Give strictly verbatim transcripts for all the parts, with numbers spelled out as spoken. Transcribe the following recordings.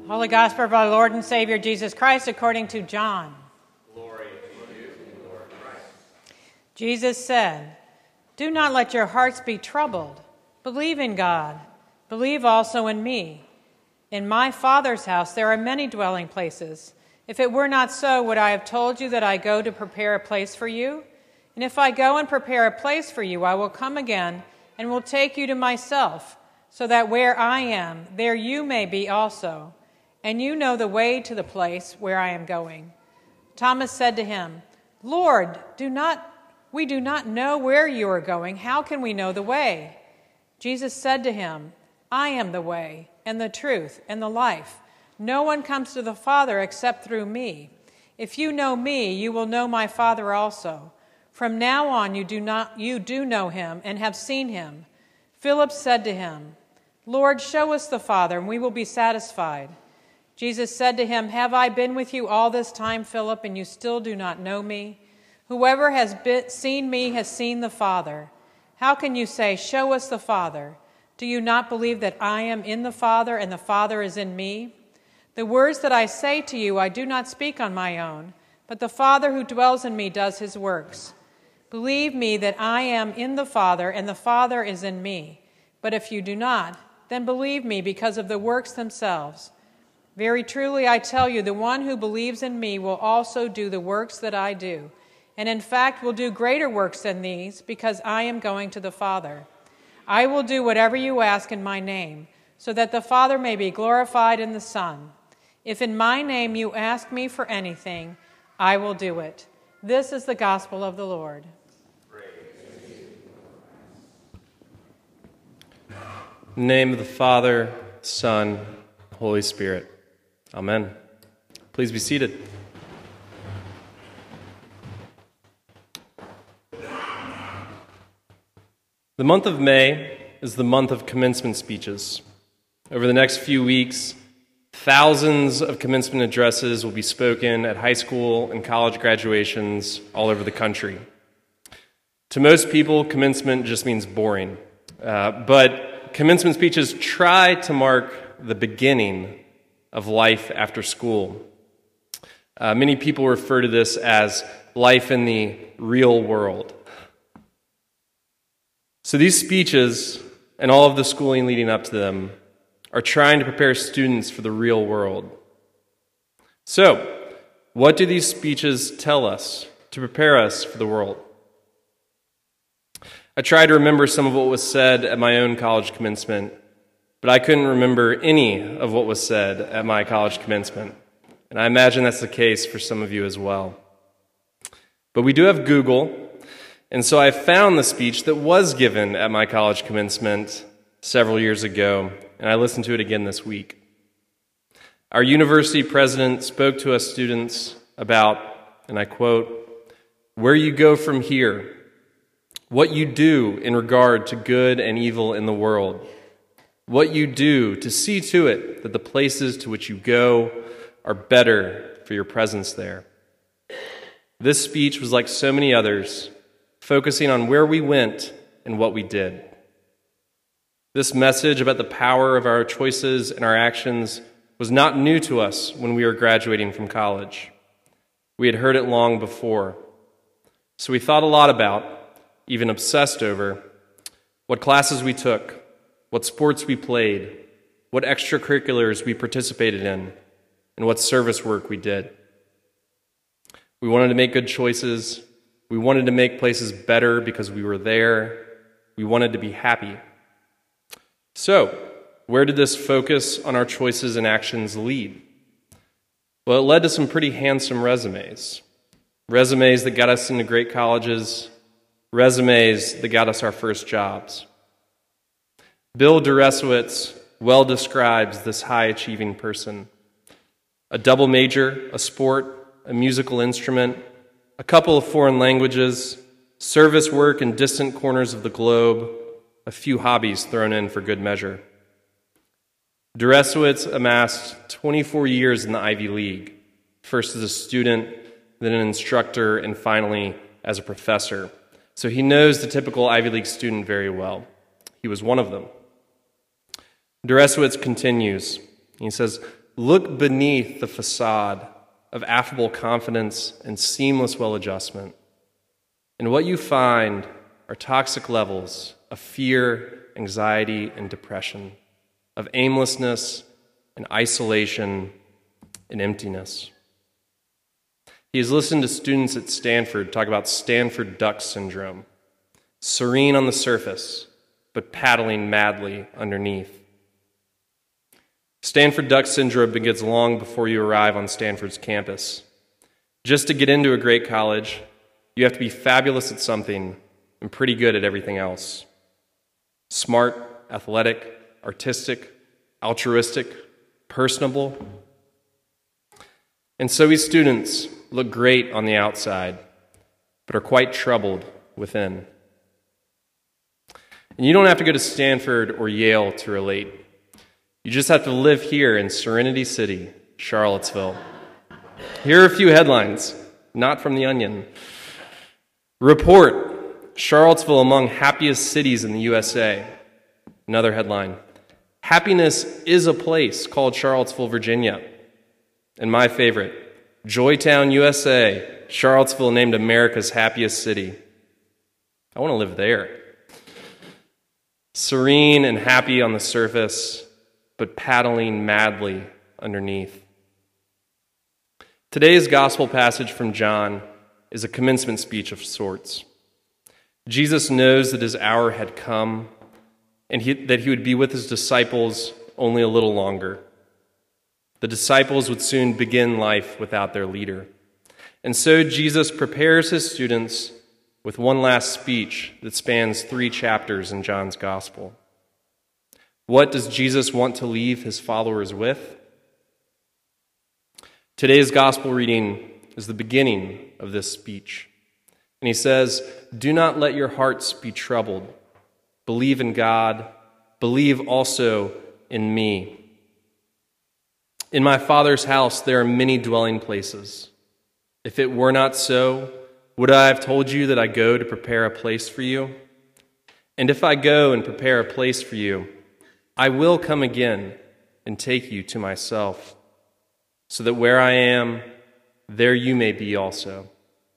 Holy Gospel of our Lord and Savior Jesus Christ according to John. Glory to you, Lord Christ. Jesus said, "Do not let your hearts be troubled. Believe in God. Believe also in me. In my Father's house there are many dwelling places. If it were not so, would I have told you that I go to prepare a place for you? And if I go and prepare a place for you, I will come again and will take you to myself, so that where I am, there you may be also. And you know the way to the place where I am going." Thomas said to him, "Lord, do not we do not know where you are going. How can we know the way?" Jesus said to him, "I am the way and the truth and the life. No one comes to the Father except through me. If you know me, you will know my Father also. From now on you do not you do know him and have seen him." Philip said to him, "Lord, show us the Father, and we will be satisfied." Jesus said to him, "Have I been with you all this time, Philip, and you still do not know me? Whoever has been, seen me has seen the Father. How can you say, 'Show us the Father'? Do you not believe that I am in the Father and the Father is in me? The words that I say to you I do not speak on my own, but the Father who dwells in me does his works. Believe me that I am in the Father and the Father is in me. But if you do not, then believe me because of the works themselves. Very truly I tell you, the one who believes in me will also do the works that I do, and in fact will do greater works than these, because I am going to the Father. I will do whatever you ask in my name, so that the Father may be glorified in the Son. If in my name you ask me for anything, I will do it." This is the gospel of the Lord. In the name of the Father, Son, Holy Spirit. Amen. Please be seated. The month of May is the month of commencement speeches. Over the next few weeks, thousands of commencement addresses will be spoken at high school and college graduations all over the country. To most people, commencement just means boring. Uh, but commencement speeches try to mark the beginning of life after school. Uh, many people refer to this as life in the real world. So these speeches and all of the schooling leading up to them are trying to prepare students for the real world. So, what do these speeches tell us to prepare us for the world? I tried to remember some of what was said at my own college commencement, but I couldn't remember any of what was said at my college commencement. And I imagine that's the case for some of you as well. But we do have Google, and so I found the speech that was given at my college commencement several years ago, and I listened to it again this week. Our university president spoke to us students about, and I quote, "where you go from here, what you do in regard to good and evil in the world, what you do to see to it that the places to which you go are better for your presence there." This speech was like so many others, focusing on where we went and what we did. This message about the power of our choices and our actions was not new to us when we were graduating from college. We had heard it long before. So we thought a lot about, even obsessed over, what classes we took, what sports we played, what extracurriculars we participated in, and what service work we did. We wanted to make good choices. We wanted to make places better because we were there. We wanted to be happy. So, where did this focus on our choices and actions lead? Well, it led to some pretty handsome resumes. Resumes that got us into great colleges. Resumes that got us our first jobs. Bill Deresiewicz well describes this high-achieving person. A double major, a sport, a musical instrument, a couple of foreign languages, service work in distant corners of the globe, a few hobbies thrown in for good measure. Deresiewicz amassed twenty-four years in the Ivy League, first as a student, then an instructor, and finally as a professor. So he knows the typical Ivy League student very well. He was one of them. Deresiewicz continues. He says, look beneath the facade of affable confidence and seamless well-adjustment. And what you find are toxic levels of fear, anxiety, and depression, of aimlessness and isolation and emptiness. He has listened to students at Stanford talk about Stanford Duck Syndrome, serene on the surface, but paddling madly underneath. Stanford Duck Syndrome begins long before you arrive on Stanford's campus. Just to get into a great college, you have to be fabulous at something and pretty good at everything else. Smart, athletic, artistic, altruistic, personable. And so we students look great on the outside, but are quite troubled within. And you don't have to go to Stanford or Yale to relate. You just have to live here in Serenity City, Charlottesville. Here are a few headlines, not from The Onion. Report, Charlottesville among happiest cities in the U S A. Another headline, happiness is a place called Charlottesville, Virginia. And my favorite, Joytown, U S A, Charlottesville named America's happiest city. I want to live there. Serene and happy on the surface, but paddling madly underneath. Today's gospel passage from John is a commencement speech of sorts. Jesus knows that his hour had come and he, that he would be with his disciples only a little longer. The disciples would soon begin life without their leader. And so Jesus prepares his students with one last speech that spans three chapters in John's gospel. What does Jesus want to leave his followers with? Today's gospel reading is the beginning of this speech. And he says, "Do not let your hearts be troubled. Believe in God. Believe also in me. In my Father's house there are many dwelling places. If it were not so, would I have told you that I go to prepare a place for you? And if I go and prepare a place for you, I will come again and take you to myself, so that where I am, there you may be also."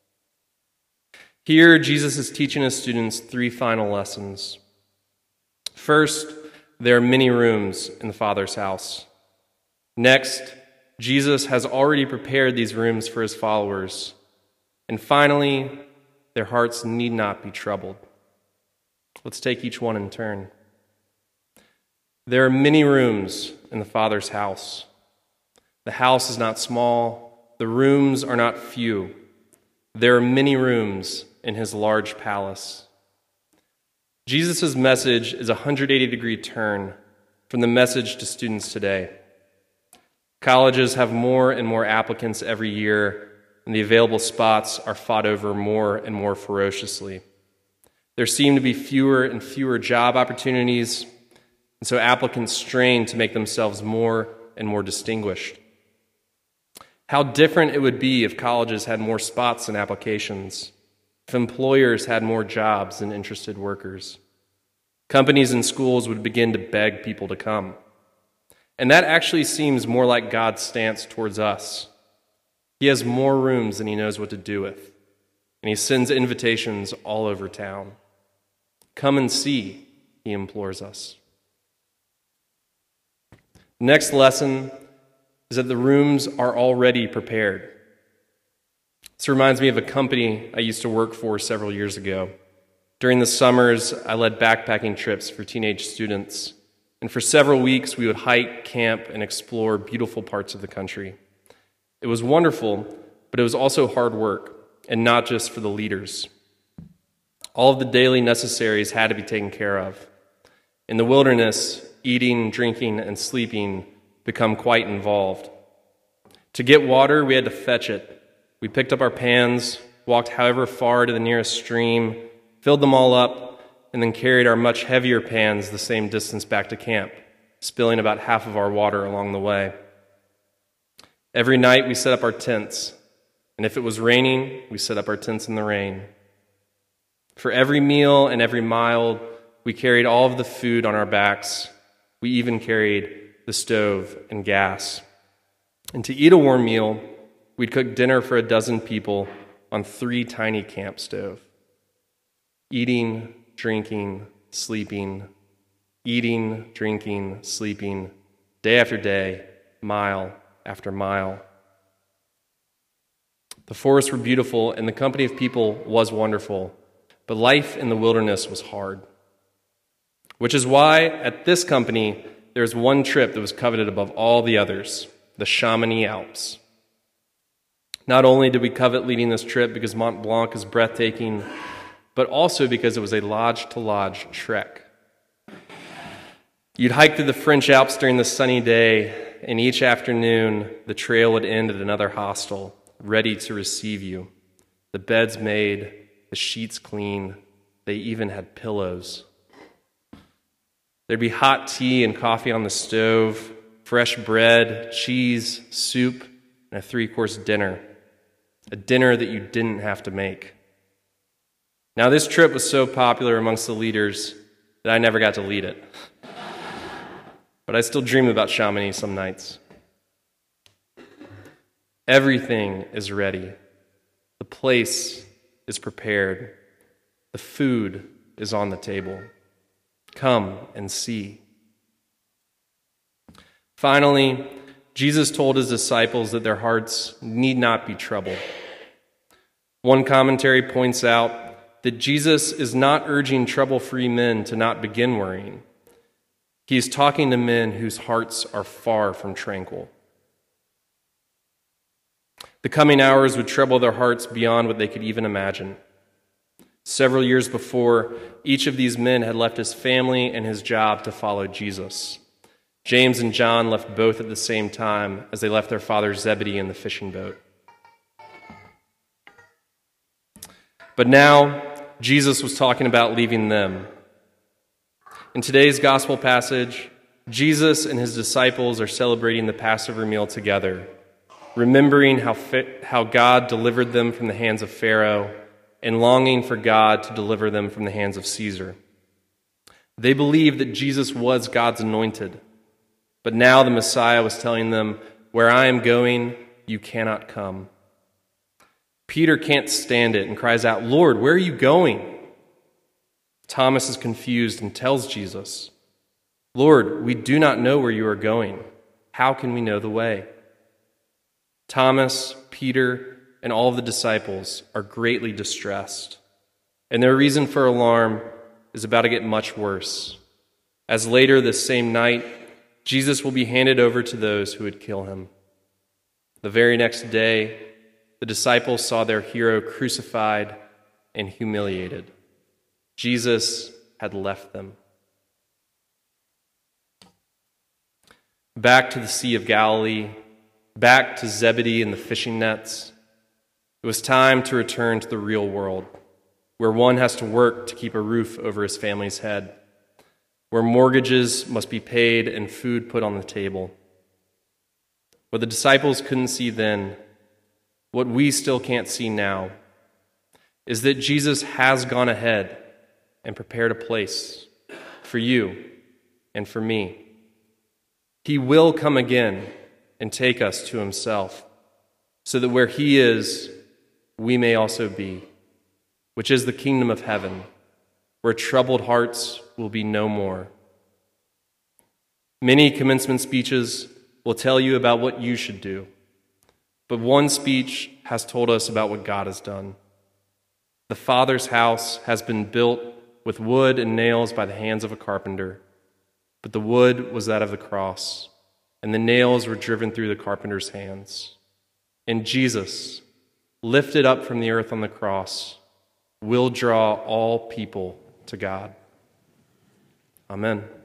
Here, Jesus is teaching his students three final lessons. First, there are many rooms in the Father's house. Next, Jesus has already prepared these rooms for his followers. And finally, their hearts need not be troubled. Let's take each one in turn. There are many rooms in the Father's house. The house is not small. The rooms are not few. There are many rooms in his large palace. Jesus' message is a one hundred eighty degree turn from the message to students today. Colleges have more and more applicants every year, and the available spots are fought over more and more ferociously. There seem to be fewer and fewer job opportunities, and so applicants strain to make themselves more and more distinguished. How different it would be if colleges had more spots and applications, if employers had more jobs than interested workers. Companies and schools would begin to beg people to come. And that actually seems more like God's stance towards us. He has more rooms than he knows what to do with, and he sends invitations all over town. Come and see, he implores us. Next lesson is that the rooms are already prepared. This reminds me of a company I used to work for several years ago. During the summers, I led backpacking trips for teenage students, and for several weeks we would hike, camp, and explore beautiful parts of the country. It was wonderful, but it was also hard work, and not just for the leaders. All of the daily necessaries had to be taken care of. In the wilderness, eating, drinking, and sleeping become quite involved. To get water, we had to fetch it. We picked up our pans, walked however far to the nearest stream, filled them all up, and then carried our much heavier pans the same distance back to camp, spilling about half of our water along the way. Every night we set up our tents, and if it was raining, we set up our tents in the rain. For every meal and every mile, we carried all of the food on our backs. We even carried the stove and gas. And to eat a warm meal, we'd cook dinner for a dozen people on three tiny camp stoves. Eating, drinking, sleeping, eating, drinking, sleeping, day after day, mile after mile. The forests were beautiful, and the company of people was wonderful, but life in the wilderness was hard. Which is why, at this company, there was one trip that was coveted above all the others, the Chamonix Alps. Not only did we covet leading this trip because Mont Blanc is breathtaking, but also because it was a lodge-to-lodge trek. You'd hike through the French Alps during the sunny day, and each afternoon, the trail would end at another hostel, ready to receive you. The beds made, the sheets clean, they even had pillows. There'd be hot tea and coffee on the stove, fresh bread, cheese, soup, and a three-course dinner. A dinner that you didn't have to make. Now, this trip was so popular amongst the leaders that I never got to lead it. But I still dream about Chamonix some nights. Everything is ready. The place is prepared. The food is on the table. Come and see. Finally, Jesus told his disciples that their hearts need not be troubled. One commentary points out that Jesus is not urging trouble-free men to not begin worrying. He is talking to men whose hearts are far from tranquil. The coming hours would trouble their hearts beyond what they could even imagine. Several years before, each of these men had left his family and his job to follow Jesus. James and John left both at the same time as they left their father Zebedee in the fishing boat. But now, Jesus was talking about leaving them. In today's gospel passage, Jesus and his disciples are celebrating the Passover meal together, remembering how, fit, how God delivered them from the hands of Pharaoh and longing for God to deliver them from the hands of Caesar. They believed that Jesus was God's anointed, but now the Messiah was telling them, "Where I am going, you cannot come." Peter can't stand it and cries out, "Lord, where are you going?" Thomas is confused and tells Jesus, "Lord, we do not know where you are going. How can we know the way?" Thomas, Peter, and all of the disciples are greatly distressed, and their reason for alarm is about to get much worse, as later this same night, Jesus will be handed over to those who would kill him. The very next day, the disciples saw their hero crucified and humiliated. Jesus had left them. Back to the Sea of Galilee, back to Zebedee and the fishing nets, it was time to return to the real world, where one has to work to keep a roof over his family's head, where mortgages must be paid and food put on the table. What the disciples couldn't see then, what we still can't see now, is that Jesus has gone ahead and prepared a place for you and for me. He will come again and take us to himself, so that where he is, we may also be, which is the kingdom of heaven, where troubled hearts will be no more. Many commencement speeches will tell you about what you should do, but one speech has told us about what God has done. The Father's house has been built with wood and nails by the hands of a carpenter, but the wood was that of the cross, and the nails were driven through the carpenter's hands. And Jesus, lifted up from the earth on the cross, will draw all people to God. Amen.